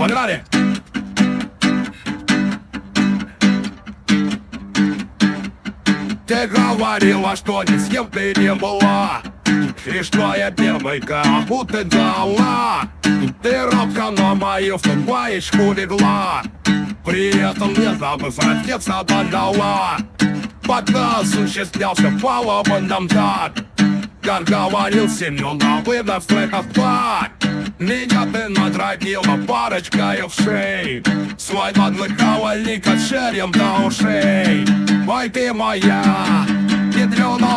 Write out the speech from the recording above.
Погнали! Ты говорила, что ни с кем ты не была, и что я первый, кому ты дала. Ты робко на мою футбоечку легла, при этом не забыв отец отдала. Пока осуществлялся полободом так, как говорил Семен Давыдов, флэк-отпад. Меня ты натравила парочкой в шей, свой наглый кавальник от черем до ушей. Ой, ты моя ядрёна